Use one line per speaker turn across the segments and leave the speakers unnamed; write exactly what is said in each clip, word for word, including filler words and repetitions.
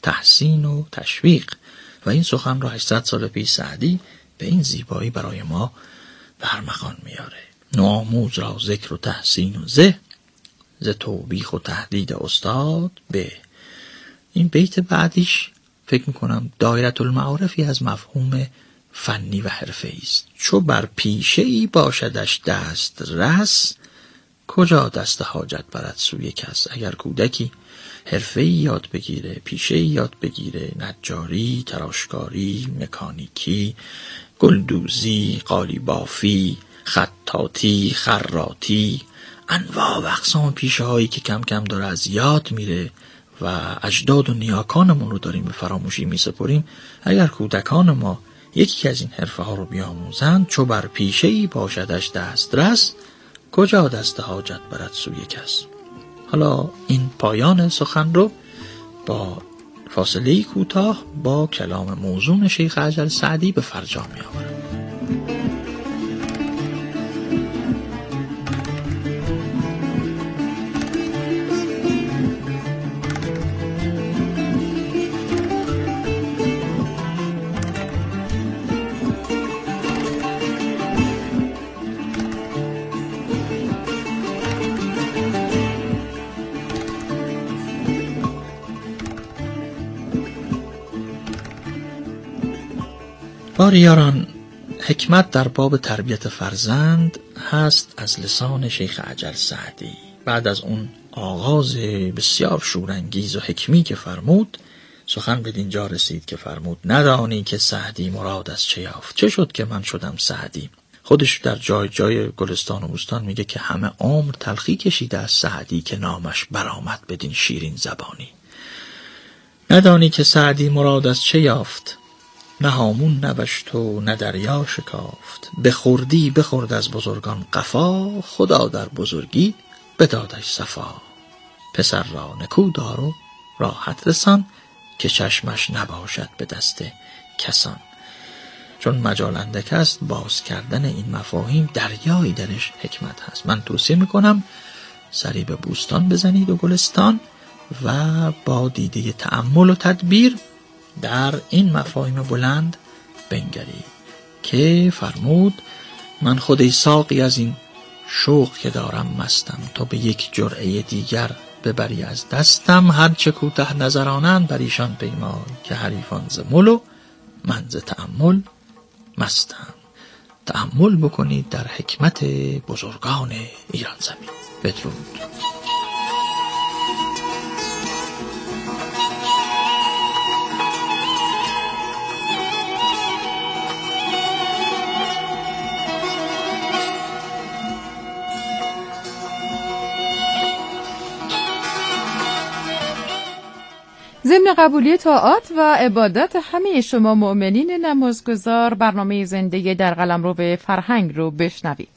تحسین و تشویق. و این سخن را هشتصد سال پیش سعدی به این زیبایی برای ما برمغان میاره. نوآموز را ذکر و تحسین و زه، ز توبیخ و تهدید استاد به. این بیت بعدیش فکر میکنم دایره المعارفی از مفهوم فنی و حرفه‌ای است. چو بر پیشه ای باشدش دست رس، کجا دست حاجت برد سوی کس. اگر کودکی حرفه‌ای یاد بگیره، پیشه‌ای یاد بگیره، نجاری، تراشکاری، مکانیکی، گلدوزی، قالیبافی، خطاطی، خراطی، انواع و اقسام پیشه هایی که کم کم داره از یاد میره و اجداد و نیاکانمون رو داریم به فراموشی میسپریم، اگر کودکان ما یکی از این حرفه ها رو بیاموزند، چو بر پیشه ای باشدش دسترس، کجا دست حاجت برد سوی کس. حالا این پایان سخن رو با فاصله کوتاه با کلام موزون شیخ عجل سعدی به فرجام می‌آورم. باری یاران، حکمت در باب تربیت فرزند هست از لسان شیخ عجل سعدی. بعد از اون آغاز بسیار شورانگیز و حکمی که فرمود، سخن به دینجا رسید که فرمود ندانی که سعدی مراد از چه یافت. چه شد که من شدم سعدی؟ خودش در جای جای گلستان و بوستان میگه که همه عمر تلخی کشیده از سعدی که نامش برآمد بدین شیرین زبانی. ندانی که سعدی مراد از چه یافت، نه هامون نبشت و نه دریا شکافت. بخوردی بخورد از بزرگان قفا، خدا در بزرگی بدادش صفا. پسر را نکو دار و راحت رسان، که چشمش نباشد به دست کسان. چون مجال اندک است باز کردن این مفاهیم، دریایی درش حکمت هست. من توصیه میکنم سری به بوستان بزنید و گلستان و با دیده تأمل و تدبیر در این مفاهیم بلند بنگرید که فرمود من خود ساقی از این شوق که دارم مستم، تو به یک جرعه دیگر ببری از دستم. هرچه کوته نظرانند بر ایشان پیمای، که حریفان ز مل و من ز تأمل مستم. تأمل بکنید در حکمت بزرگان ایران زمین. بدرود.
ضمن قبولی طاعات و عبادت همه شما مؤمنین نمازگزار، برنامه زنده در قلمرو فرهنگ رو بشنوید.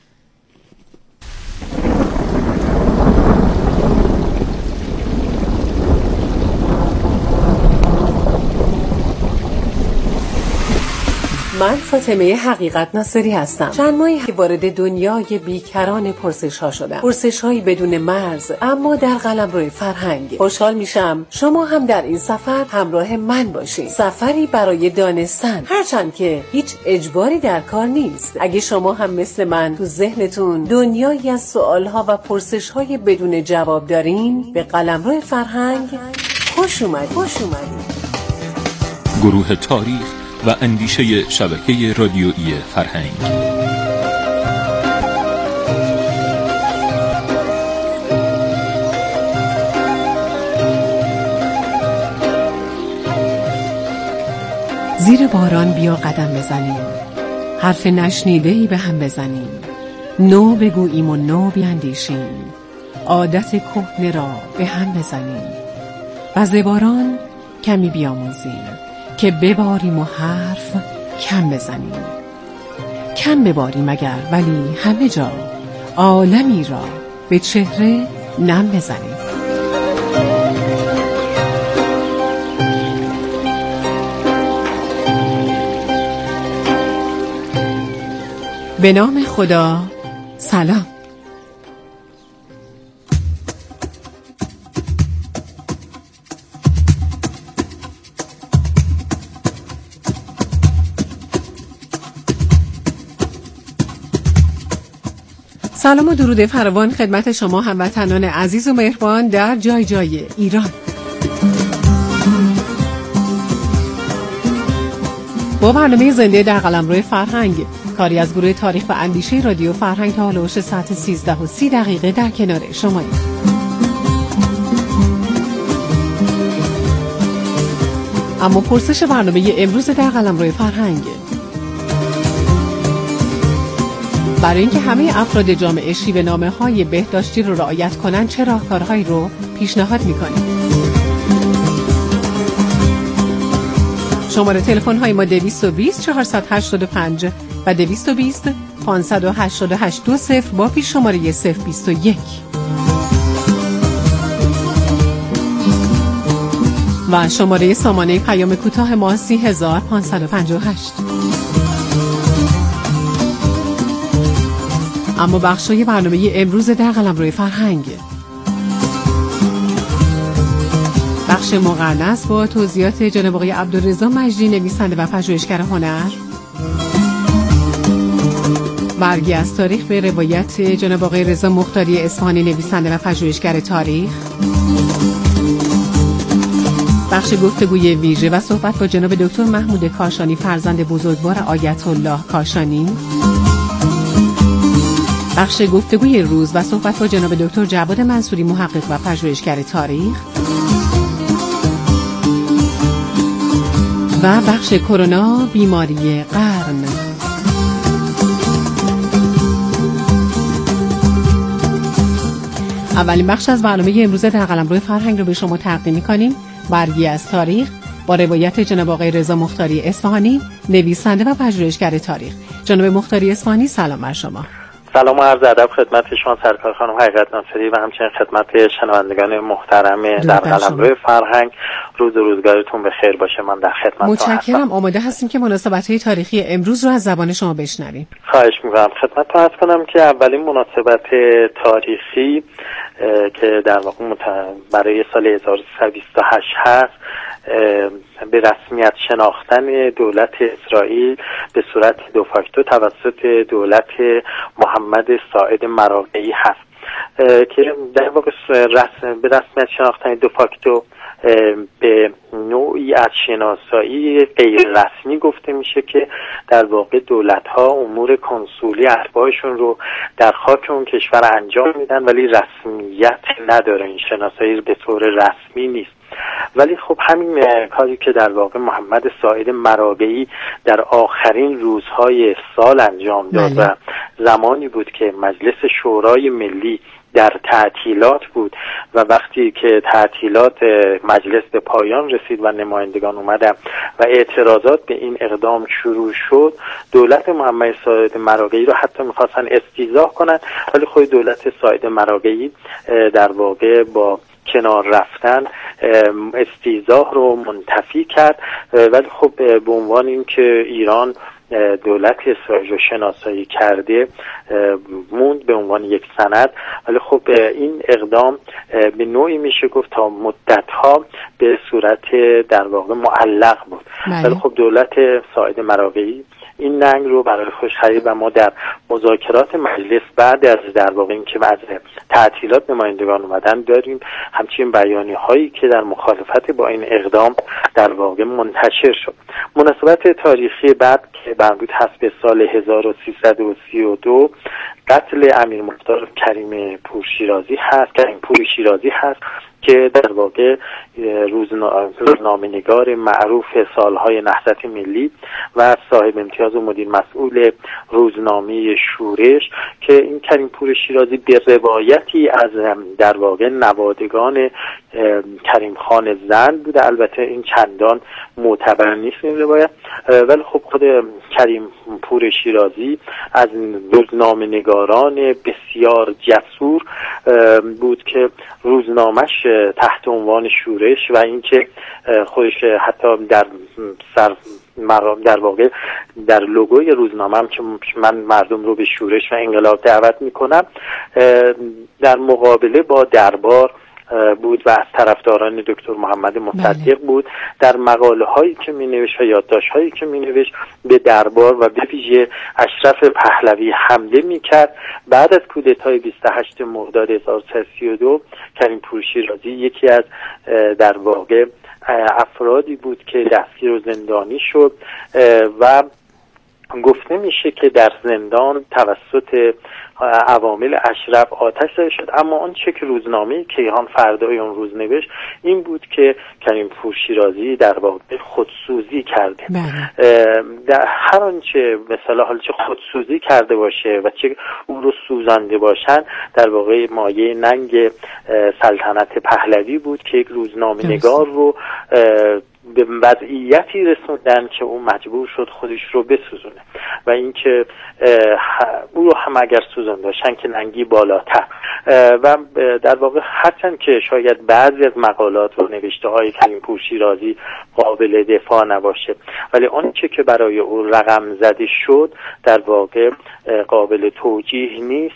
من فاطمه حقیقت ناصری هستم. چند ماهی که وارد دنیای بیکران پرسش ها شدم. پرسش هایی بدون مرز، اما در قلمرو فرهنگ. خوشحال میشم شما هم در این سفر همراه من باشید. سفری برای دانستن، هرچند که هیچ اجباری در کار نیست. اگه شما هم مثل من تو ذهنتون دنیایی از سوال ها و پرسش های بدون جواب دارین، به قلمرو فرهنگ خوش اومدید. خوش اومدید.
گروه تاریخ و اندیشه شبکه رادیویی فرهنگ.
زیر باران بیا قدم بزنیم، حرف نشنیده‌ای به هم بزنیم، نو بگوییم و نو بیندیشیم، عادت کهنه را به هم بزنیم و ز باران کمی بیاموزیم که بباریم و حرف کم بزنیم. کم بباریم اگر، ولی همه جا عالمی را به چهره نم بزنیم. به نام خدا، سلام. سلام و درود فراوان خدمت شما هموطنان عزیز و مهربان در جای جای ایران. با برنامه زنده در قلمرو فرهنگ، کاری از گروه تاریخ و اندیشه رادیو فرهنگ تا هلوش ساعت سیزده و سی دقیقه در کنار شماییم. اما پرسش برنامه امروز در قلمرو فرهنگ: برای اینکه همه افراد جامعه شیوه نامه‌های بهداشتی رو رعایت کنند چه راهکارهایی رو پیشنهاد می‌کنید؟ شماره تلفن های ما دویست و بیست چهارصد و هشتاد و پنج و دویست و بیست پانصد و هشتاد و هشت دو صفر با پیش شماره صفر بیست و یک و شماره سامانه پیام کوتاه ما سی هزار پانصد و پنجاه و هشت. اما بخشای برنامه امروز در قلمرو فرهنگ، بخش مقرنس با توضیحات جناب آقای عبدالرضا مجدی، نویسنده و پژوهشگر هنر، برگی از تاریخ به روایت جناب آقای رضا مختاری اصفهانی، نویسنده و پژوهشگر تاریخ، بخش گفتگوی ویژه و صحبت با جناب دکتر محمود کاشانی، فرزند بزرگوار آیت الله کاشانی، بخش گفتگوی روز و صحبت با جناب دکتر جواد منصوری، محقق و پژوهشگر تاریخ، و بخش کرونا، بیماری قرن. اولین بخش از برنامه امروز در قلمرو فرهنگ رو به شما تقدیم می‌کنیم. برگی از تاریخ با روایت جناب آقای رضا مختاری اصفهانی، نویسنده و پژوهشگر تاریخ. جناب مختاری اصفهانی، سلام بر شما.
سلام و عرض ادب خدمت شما سرکار خانم حقیقت ناصری و همچنین خدمت شنوندگان محترم در قلمرو فرهنگ. روز و روزگارتون بخیر باشه. من در خدمتتون هستم.
متشکرم. آماده هستیم که مناسبت‌های تاریخی امروز رو از زبان شما بشنویم.
خواهش می‌کنم. خدمتتون عرض کنم که اولین مناسبت تاریخی که در واقع برای سال هزار و سیصد و بیست و هشت هست، به رسمیت شناختن دولت اسرائیل به صورت دو فاکتو توسط دولت محمد ساعد مراغه‌ای هست که در واقع رسم به رسمیت شناختن دو فاکتو به نوعی از شناسایی غیر رسمی گفته میشه که در واقع دولت‌ها امور کنسولی اتباعشون رو در خاک اون کشور انجام میدن ولی رسمیت نداره. این شناسایی به طور رسمی نیست. ولی خب همین کاری که در واقع محمد ساعد مراغه‌ای در آخرین روزهای سال انجام داد و زمانی بود که مجلس شورای ملی در تعطیلات بود و وقتی که تعطیلات مجلس به پایان رسید و نمایندگان اومدن و اعتراضات به این اقدام شروع شد، دولت محمد ساعد مراغه‌ای رو حتی می‌خواستن استیضاح کنن، ولی خود دولت ساعد مراغه‌ای در واقع با کنار رفتن استیضاح رو منتفی کرد. ولی خب به عنوان اینکه ایران دولت اسرائیل رو شناسایی کرده موند به عنوان یک سند، ولی خب این اقدام به نوعی میشه گفت تا مدت‌ها به صورت در واقع معلق بود. ولی خب دولت ساعد مراغه‌ای این ننگ رو برای خودش خرید و ما در مذاکرات مجلس بعد از در واقع اینکه از تعطیلات نمایندگان اومدن داریم همچنین بیانیه هایی که در مخالفت با این اقدام در واقع منتشر شد. مناسبت تاریخی بعد که مربوط هست به سال هزار و سیصد و سی و دو قتل امیر مختار کریم پور شیرازی هست کریم پور شیرازی هست که در واقع روزنامه‌نگار معروف سالهای نهضت ملی و صاحب امتیاز و مدیر مسئول روزنامه شورش که این کریم پور شیرازی به روایتی از در واقع نوادگان کریم خان زند بوده. البته این چندان معتبر نیست این روایت، ولی خب خود کریم پور شیرازی از روزنامه‌نگاران بسیار جسور بود که روزنامه‌اش تحت عنوان شورش و اینکه خودش حتی در سر در واقع در لوگوی روزنامه هم که من مردم رو به شورش و انقلاب دعوت میکنم در مقابله با دربار بود و از طرفداران دکتر محمد مصدق بود. در مقاله هایی که می نوشت و یادداشت هایی که می نوشت به دربار و به ویژه اشرف پهلوی حمله می کرد. بعد از کودتای بیست و هشتم مرداد هزار و سیصد و سی و دو کریم‌پور شیرازی یکی از در واقع افرادی بود که دستگیر و زندانی شد و گفته میشه که در زندان توسط عوامل اشرف آتش زده شد. اما آن چه که روزنامه کیهان فردای اون روز نوشت این بود که کریم‌پور شیرازی در واقع خودسوزی کرده. در هر آنچه مثلا حالا چه خودسوزی کرده باشه و چه اون رو سوزانده باشن در واقع مایه ننگ سلطنت پهلوی بود که یک روزنامه نگار رو به وضعیتی رسوندن که اون مجبور شد خودش رو بسوزونه و اینکه او رو هم اگر سوزان داشتن که ننگی بالاتر و در واقع هرچند که شاید بعضی از مقالات و نوشته های کریم‌پور شیرازی قابل دفاع نباشه ولی آنچه که برای او رقم زده شد در واقع قابل توجیه نیست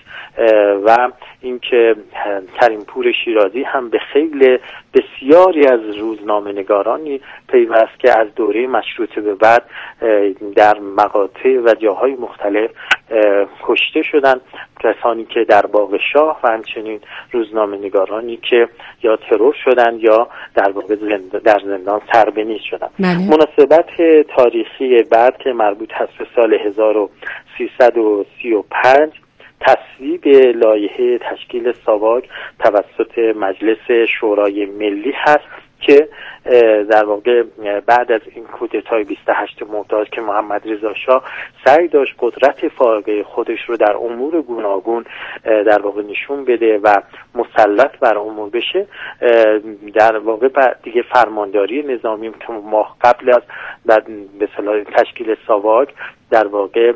و اینکه کریم‌پور شیرازی هم به خیلی بسیاری از روزنامه‌نگارانی پیوست که از دوره مشروطه به بعد در مقاطع و جاهای مختلف کشته شدند، کسانی که در باغ شاه و همچنین روزنامه‌نگارانی که یا ترور شدند یا در واقع در زندان سربنیز شدند. مناسبت تاریخی بعد که مربوط هست به سال هزار و سیصد و سی و پنج تصویب لایحه تشکیل ساواک توسط مجلس شورای ملی هست که در واقع بعد از این کودتای بیست و هشتم مرداد که محمد رضا شاه سعی داشت قدرت فائقه خودش رو در امور گوناگون در واقع نشون بده و مسلط بر امور بشه، در واقع دیگه فرمانداری نظامی که ماه قبل از به اصطلاح تشکیل ساواک در واقع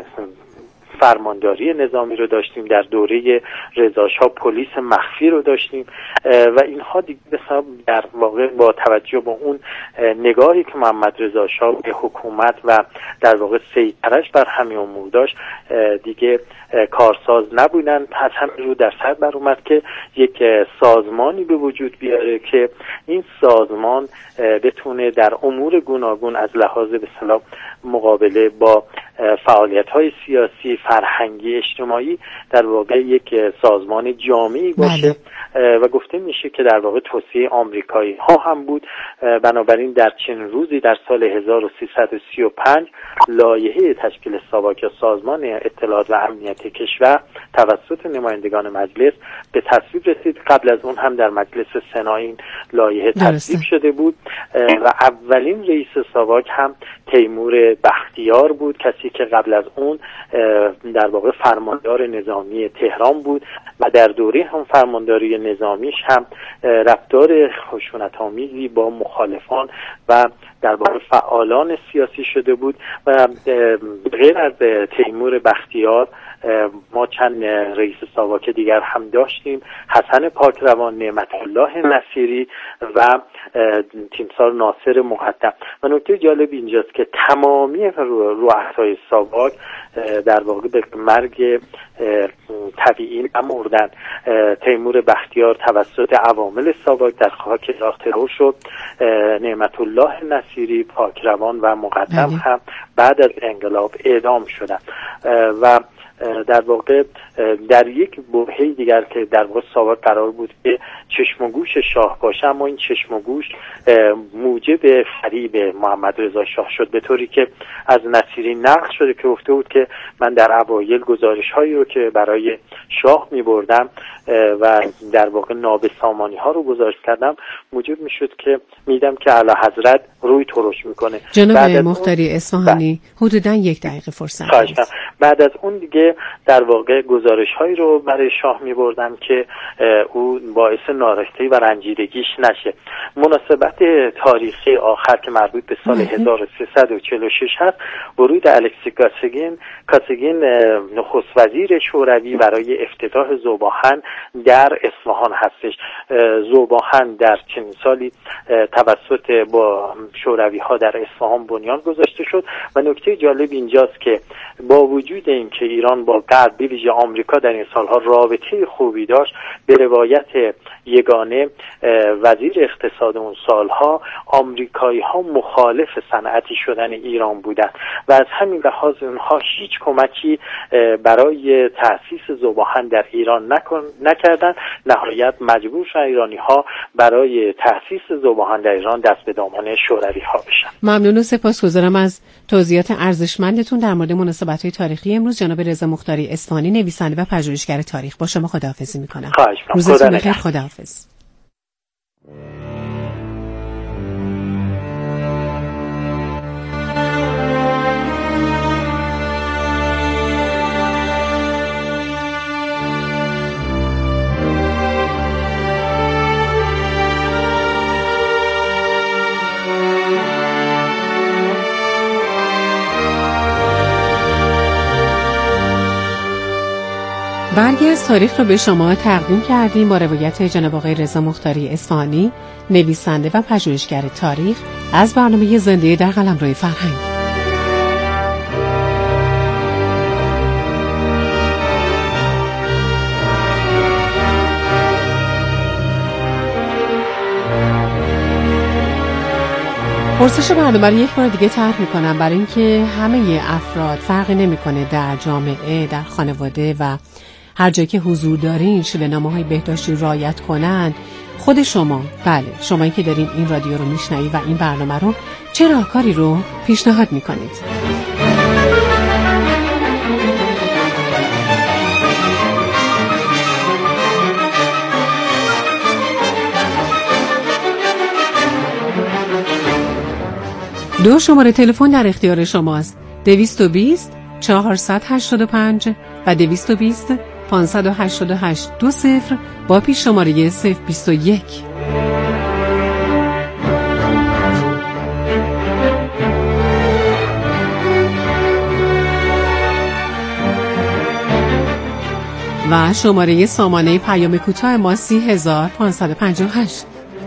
فرمانداری نظامی رو داشتیم، در دوره رضا شاه پلیس مخفی رو داشتیم و اینها دیگه در واقع با توجه به اون نگاهی که محمد رضا شاه به حکومت و در واقع سیطرش بر همه امور داشت دیگه کارساز نبودن. پس هم رو در سر بر اومد که یک سازمانی به وجود بیاره که این سازمان بتونه در امور گوناگون از لحاظ به اصطلاح مقابله با فعالیت‌های سیاسی، فرهنگی، اجتماعی در واقع یک سازمان جامعی باشه و گفته میشه که در واقع توصیه آمریکایی ها هم بود. بنابراین در چنین روزی در سال هزار و سیصد و سی و پنج لایحه تشکیل ساواک یا سازمان اطلاعات و امنیت کشور توسط نمایندگان مجلس به تصویب رسید. قبل از اون هم در مجلس سنا این لایحه تصویب شده بود و اولین رئیس ساواک هم تیمور بختیار بود، کسی که قبل از اون در واقع فرماندار نظامی تهران بود و در دوره هم فرمانداری نظامیش هم رفتار خشونت‌آمیزی با مخالفان و در واقع فعالان سیاسی شده بود و غیر از تیمور بختیار ما چند رئیس ساواک دیگر هم داشتیم، حسن پاکروان، نعمت الله نصیری و تیمسار ناصر مقدم. و نکته جالب اینجاست که تمامی رؤسای ساواک در واقع به مرگ طبیعی نمردن. تیمور بختیار توسط عوامل ساواک در خاک راه ترور شد. نعمت الله نصیری، پاکروان و مقدم هم بعد از انقلاب اعدام شدند و در واقع در یک برهه دیگر که در واقع ساواک قرار بود که چشم و گوش شاه باشه، اما این چشم و گوش موجب فریب محمد رضا شاه شد، به طوری که از نصیری نقل شده که گفته بود که من در اوایل گزارش هایی رو که برای شاه می بردم و در واقع نابسامانی ها رو گزارش کردم موجب می شد که میدم که اعلی حضرت روی ترش میکنه.
جناب مختاری اصفهانی حدوداً یک دقیقه فرصت هست.
بعد از اون دیگه در واقع گزارش هایی رو برای شاه می بردم که او باعث نارسایی و رنجیدگیش نشه. مناسبت تاریخی آخر که مربوط به سال هزار و سیصد و چهل و شش هست، ورود الکسی کاسیگین کاسیگین نخست وزیر شوروی برای افتتاح ذوباهن در اصفهان هستش. ذوباهن در چنین سالی توسط با شوروی ها در اصفهان بنیان گذاشته شد و نکته جالب اینجاست که با وجود اینکه ایران ایران با غرب به ویژه آمریکا در این سالها رابطه خوبی داشت، به روایت یگانه وزیر اقتصاد اون سالها آمریکایی ها مخالف صنعتی شدن ایران بودند و از همین لحاظ اونها هیچ کمکی برای تأسیس ذوب‌آهن در ایران نکن نکردند. نهایت مجبور شدن ایرانی ها برای تأسیس ذوب‌آهن در ایران دست به دامان شوروی ها بشن.
ممنون و سپاسگزارم از توضیحات ارزشمندتون در مورد مناسبت‌های تاریخی امروز. جناب رضا مختاری اصفهانی، نویسنده و پژوهشگر تاریخ، با شما خداحافظی می‌کنم.
خواهش می‌کنم.
روزتون بخیر. خداحافظ. برگی از تاریخ رو به شما تقدیم کردیم با روایت جناب آقای رضا مختاری اصفهانی، نویسنده و پژوهشگر تاریخ، از برنامه زنده در قلمرو فرهنگ. پرسش برنامه رو یک بار دیگه طرح می‌کنم برای اینکه همه افراد فرقی نمی‌کنه در جامعه، در خانواده و هر جایی که حضور دارین شیوه‌نامه‌های بهداشتی رعایت کنن. خود شما، بله شمایی که دارین این رادیو رو میشنوید و این برنامه رو، چه راهکاری رو پیشنهاد می‌کنید؟ دو شماره تلفن در اختیار شماست: دویست و بیست چهارصد و هشتاد و پنج و دویست و بیست پانصد و هشتاد و هشت دو صفر با پیش شماره صفر بیست و یک. و شماره سامانه پیام کوتاه ما سی هزار پانصد و پنجاه و هشت.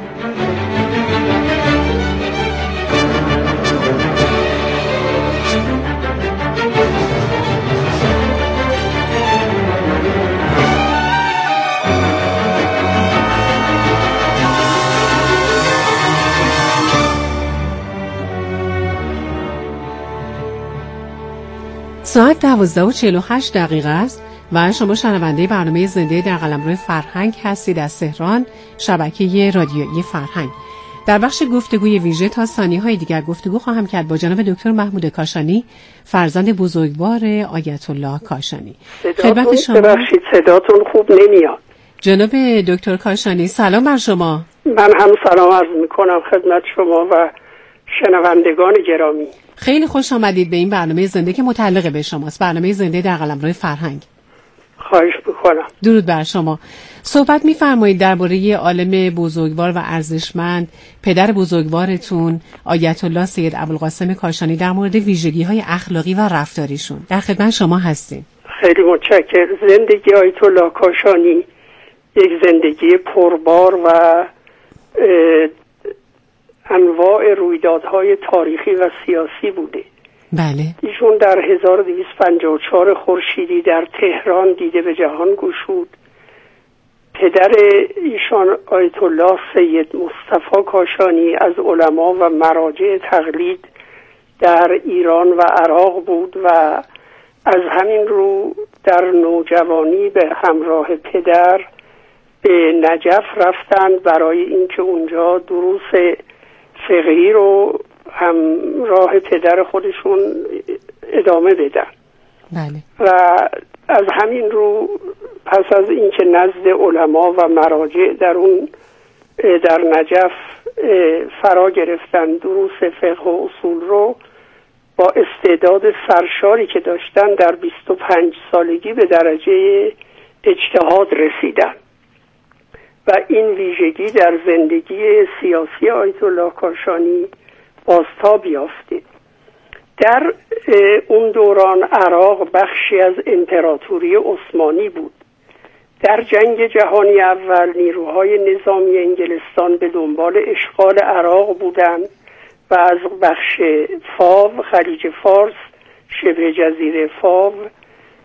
ساعت دوازده و چهل و هشت دقیقه است و شما شنونده برنامه زنده در قلمرو فرهنگ هستید از تهران، شبکه رادیویی فرهنگ. در بخش گفتگوی ویژه تا ثانیه‌های دیگر گفتگو خواهم کرد با جناب دکتر محمود کاشانی، فرزند بزرگوار آیت الله کاشانی.
خدمت شما. ببخشید صداتون خوب نمیاد.
جناب دکتر کاشانی سلام بر شما.
من هم سلام عرض میکنم خدمت شما و شنوندگان گرامی.
خیلی خوش آمدید به این برنامه زنده که متعلق به شماست، برنامه زنده در قلمرو فرهنگ.
خواهش میکنم.
درود بر شما. صحبت میفرمایید درباره عالم بزرگوار و ارزشمند، پدر بزرگوارتون آیت الله سید ابوالقاسم کاشانی، در مورد ویژگی‌های اخلاقی و رفتاریشون. در خدمت شما هستیم.
خیلی متشکرم. زندگی آیت الله کاشانی یک زندگی پربار و انواع رویدادهای تاریخی و سیاسی بوده.
بله.
ایشون در هزار و دویست و پنجاه و چهار خورشیدی در تهران دیده به جهان گشود. پدر ایشان آیت الله سید مصطفی کاشانی از علما و مراجع تقلید در ایران و عراق بود و از همین رو در نوجوانی به همراه پدر به نجف رفتند برای اینکه اونجا دروس فقهی رو همراه پدر خودشون ادامه بدن.
بله.
و از همین رو پس از اینکه نزد علما و مراجع در اون در نجف فرا گرفتن دروس فقه و اصول رو، با استعداد سرشاری که داشتن در بیست و پنج سالگی به درجه اجتهاد رسیدن و این ویژگی در زندگی سیاسی آیت الله کاشانی بازتاب یافته. در اون دوران عراق بخشی از امپراتوری عثمانی بود. در جنگ جهانی اول نیروهای نظامی انگلستان به دنبال اشغال عراق بودند و از بخش فاو، خلیج فارس، شبه جزیره فاو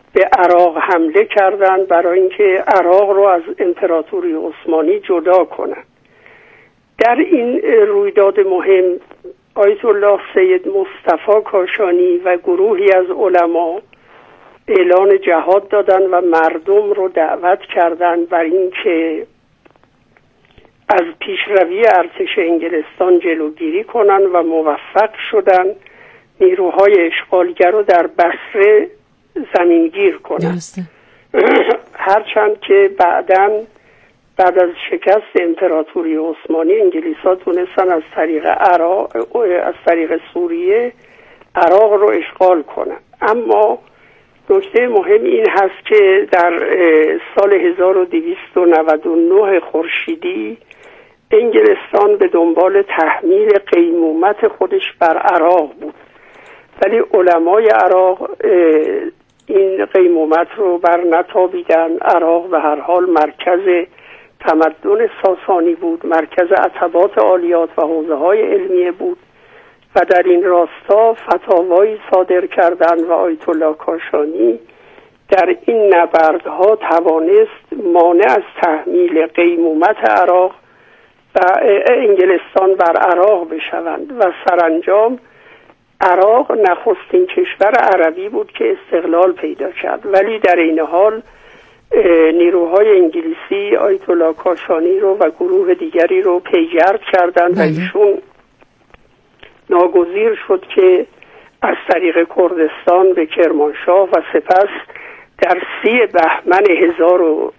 به عراق حمله کردند برای اینکه عراق رو از امپراتوری عثمانی جدا کنند. در این رویداد مهم آیت الله سید مصطفی کاشانی و گروهی از علما اعلان جهاد دادند و مردم رو دعوت کردند بر اینکه از پیشروی ارتش انگلستان جلوگیری کنند و موفق شدند نیروهای اشغالگر رو در بصره زمینگیر کنند. هرچند که بعداً بعد از شکست امپراتوری عثمانی انگلیس‌ها تونستن از طریق عراق از طریق سوریه عراق رو اشغال کنند. اما نکته مهم این هست که در سال هزار و دویست و نود و نه خورشیدی انگلستان به دنبال تحمیل قیمومت خودش بر عراق بود، ولی علمای عراق این قیمومت رو بر نتابیدن. عراق به هر حال مرکز تمدن ساسانی بود، مرکز عتبات عالیات و حوزه‌های علمیه بود و در این راستا فتاوایی صادر کردند و آیت الله کاشانی در این نبردها توانست مانع از تحمیل قیمومت عراق و انگلستان بر عراق بشوند و سرانجام عراق نخستین کشور عربی بود که استقلال پیدا کرد. ولی در این حال نیروهای انگلیسی آیت الله کاشانی رو و گروه دیگری رو پیگرد کردند و ایشون ناگزیر شد که از طریق کردستان به کرمانشاه و سپس در سی بهمن هزار و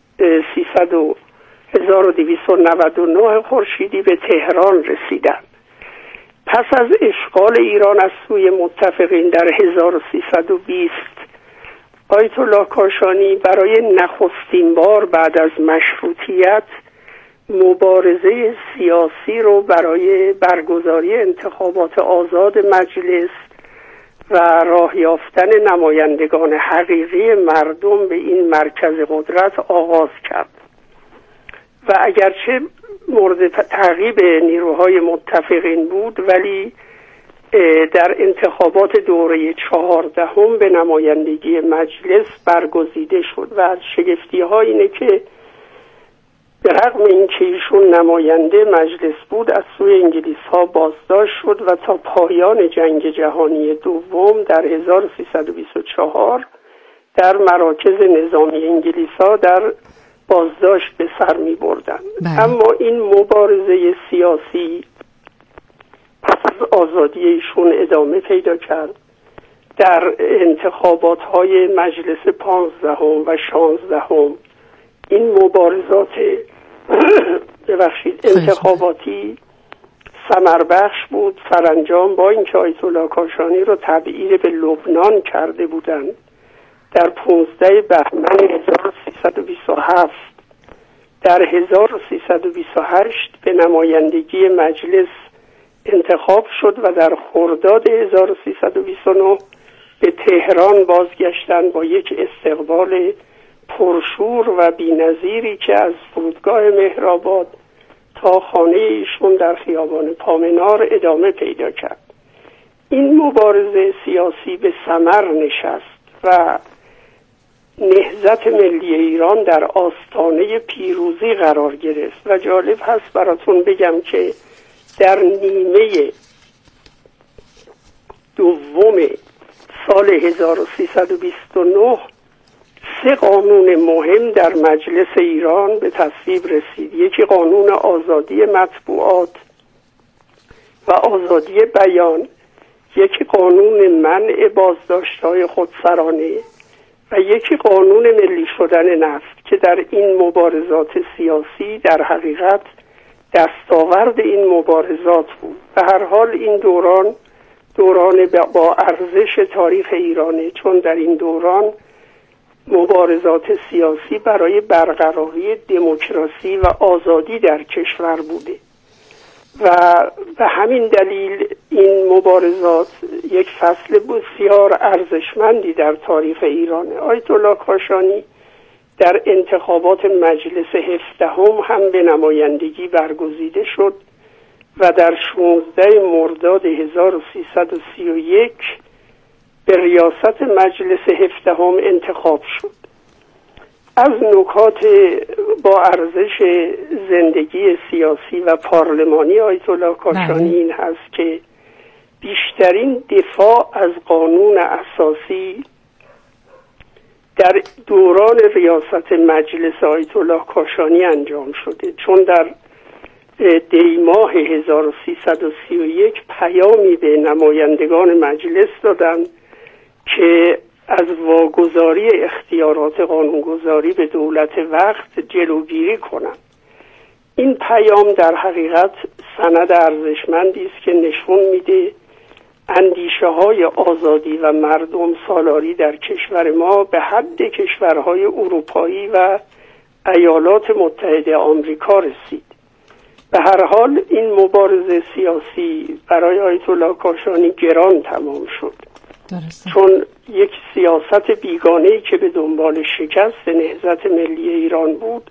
دویست و نود و نه خورشیدی به تهران رسیدند. پس از اشغال ایران از سوی متفقین در هزار و سیصد و بیست آیت الله کاشانی برای نخستین بار بعد از مشروطیت مبارزه سیاسی رو برای برگزاری انتخابات آزاد مجلس و راه یافتن نمایندگان حقیقی مردم به این مرکز قدرت آغاز کرد و اگرچه مورد تعقیب نیروهای متفقین بود، ولی در انتخابات دوره چهاردهم به نمایندگی مجلس برگزیده شد و از شگفتی ها اینه که به رغم اینکه ایشون نماینده مجلس بود از سوی انگلیس ها بازداشت شد و تا پایان جنگ جهانی دوم در هزار و سیصد و بیست و چهار در مراکز نظامی انگلیس ها در بازداشت به سر می بردن. اما این مبارزه سیاسی پس از آزادی ایشون ادامه پیدا کرد. در انتخابات های مجلس پانزدهم و شانزدهم این مبارزات ببخشید انتخاباتی ثمر بخش بود. سرانجام با اینکه آیت الله کاشانی رو تبعید به لبنان کرده بودند، در پانزده بهمن هزار و سیصد و بیست و هفت در هزار و سیصد و بیست و هشت به نمایندگی مجلس انتخاب شد و در خرداد هزار و سیصد و بیست و نه به تهران بازگشتند با یک استقبال پرشور و بی‌نظیری که از فرودگاه مهرآباد تا خانه ایشون در خیابان پامنار ادامه پیدا کرد. این مبارزه سیاسی به ثمر نشست و نهضت ملی ایران در آستانه پیروزی قرار گرفت و جالب هست براتون بگم که در نیمه دوم سال هزار و سیصد و بیست و نه سه قانون مهم در مجلس ایران به تصویب رسید. یکی قانون آزادی مطبوعات و آزادی بیان، یکی قانون منع بازداشت‌های خودسرانه و یکی قانون ملی شدن نفت که در این مبارزات سیاسی در حقیقت دستاورد این مبارزات بود. به هر حال این دوران دوران با ارزش تاریخ ایرانه، چون در این دوران مبارزات سیاسی برای برقراری دموکراسی و آزادی در کشور بوده و به همین دلیل این مبارزات یک فصل بسیار ارزشمندی در تاریخ ایرانه. آیت الله کاشانی در انتخابات مجلس هفدهم هم به نمایندگی برگزیده شد و در شانزده مرداد هزار و سیصد و سی و یک به ریاست مجلس هفدهم انتخاب شد. از نکات با ارزش زندگی سیاسی و پارلمانی آیت الله کاشانی این هست که بیشترین دفاع از قانون اساسی در دوران ریاست مجلس آیت الله کاشانی انجام شده، چون در دی ماه هزار و سیصد و سی و یک پیامی به نمایندگان مجلس دادند که از واگذاری اختیارات قانونگذاری به دولت وقت جلوگیری کنند. این پیام در حقیقت سند ارزشمندی است که نشون میده اندیشه های آزادی و مردم سالاری در کشور ما به حد کشورهای اروپایی و ایالات متحده آمریکا رسید. به هر حال این مبارزه سیاسی برای آیت الله کاشانی گران تمام شد، درسته. چون یک سیاست بیگانه‌ای که به دنبال شکست نهضت ملی ایران بود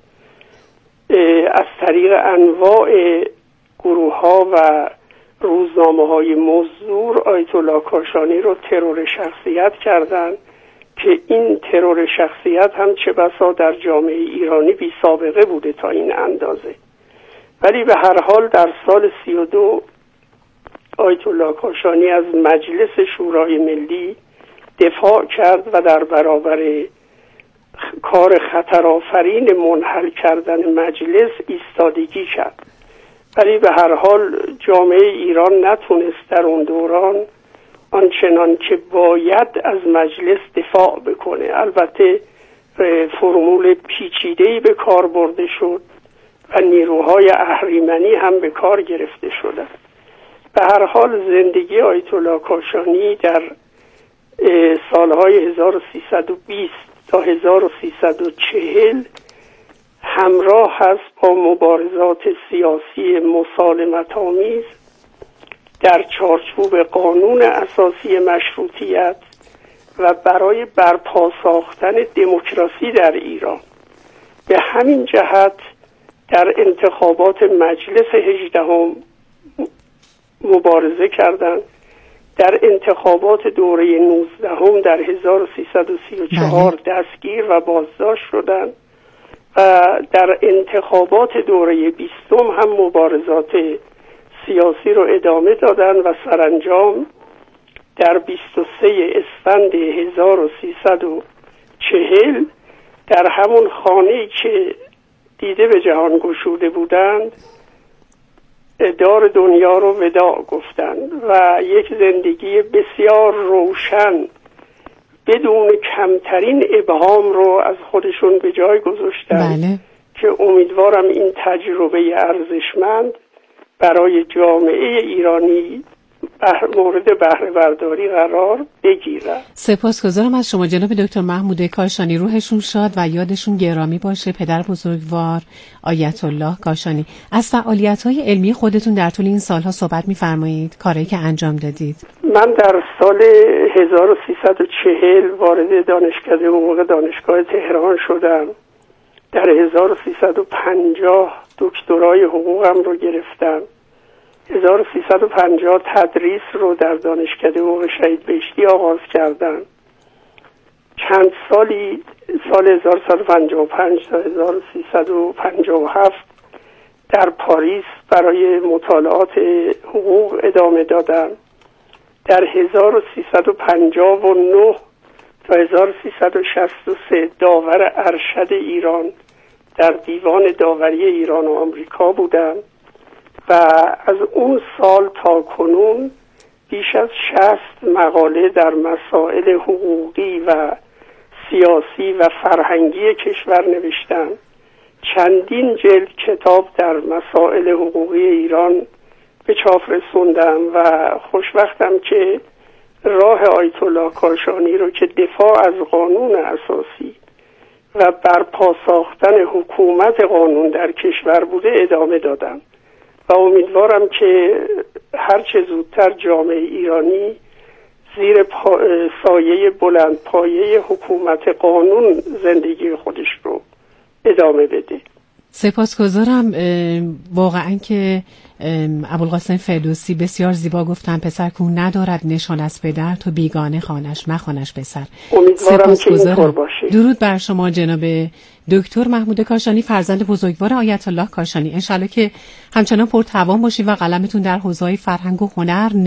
از طریق انواع گروه‌ها و روزنامه‌های مزدور آیت الله کاشانی رو ترور شخصیت کردند که این ترور شخصیت هم چه بسا در جامعه ایرانی بی سابقه بوده تا این اندازه. ولی به هر حال در سال سی و دو آیت الله کاشانی از مجلس شورای ملی دفاع کرد و در برابر کار خطرآفرین منحل کردن مجلس ایستادگی کرد. ولی به هر حال جامعه ایران نتونست در اون دوران آنچنان که باید از مجلس دفاع بکنه. البته فرمول پیچیده‌ای به کار برده شد و نیروهای اهریمنی هم به کار گرفته شدند. به هر حال زندگی آیت الله کاشانی در سالهای هزار و سیصد و بیست تا هزار و سیصد و چهل همراه هست با مبارزات سیاسی مسالمت آمیز در چارچوب قانون اساسی مشروطیت و برای برپا ساختن دموکراسی در ایران. به همین جهت در انتخابات مجلس هجدهم مبارزه کردند. در انتخابات دوره نوزدهم در هزار و سیصد و سی و چهار دستگیر و بازداشت شدند و در انتخابات دوره بیستم هم مبارزات سیاسی رو ادامه دادن و سرانجام در بیست و سه اسفند هزار و سیصد و چهل در همون خانه‌ای که دیده به جهان گشوده بودند دار دنیا رو وداع گفتند و یک زندگی بسیار روشن بدون کمترین ابهام رو از خودشون به جای گذاشتن. بله. که امیدوارم این تجربه ارزشمند برای جامعه ایرانی مورد بهره برداری قرار بگیرد.
سپاسگزارم از شما جناب دکتر محمود کاشانی، روحشون شاد و یادشون گرامی باشه. پدر بزرگوار آیت الله کاشانی، از فعالیت‌های علمی خودتون در طول این سالها صحبت می‌فرمایید، کاری که انجام دادید.
من در سال هزار و سیصد و چهل وارد دانشکده حقوق دانشگاه تهران شدم. در هزار و سیصد و پنجاه دکترای حقوقم رو گرفتم. هزار و سیصد و پنجاه تدریس رو در دانشکده حقوق شهید بهشتی آغاز کردم. چند سالی سال هزار و سیصد و پنجاه و پنج تا هزار و سیصد و پنجاه و هفت در پاریس برای مطالعات حقوق ادامه دادم. در هزار و سیصد و پنجاه و نه تا هزار و سیصد و شصت و سه داور ارشد ایران در دیوان داوری ایران و آمریکا بودم و از اون سال تا کنون بیش از شصت مقاله در مسائل حقوقی و سیاسی و فرهنگی کشور نوشتم. چندین جلد کتاب در مسائل حقوقی ایران به چاپ رسوندم و خوشبختم که راه آیت الله کاشانی رو که دفاع از قانون اساسی و برپا ساختن حکومت قانون در کشور بوده ادامه دادم و امیدوارم که هرچه زودتر جامعه ایرانی زیر پا... سایه بلند پایه حکومت قانون زندگی خودش رو ادامه بده.
سپاسگزارم. واقعا که ابوالقاسم فردوسی بسیار زیبا گفتن پسر کو ندارد نشان از پدر، تو بیگانه خوانش مخوانش پسر.
امیدوارم که اینطور باشه.
درود بر شما جناب دکتر محمود کاشانی، فرزند بزرگوار آیت الله کاشانی. انشالله که همچنان پرتوان باشید و قلمتون در حوزه‌های فرهنگ و هنر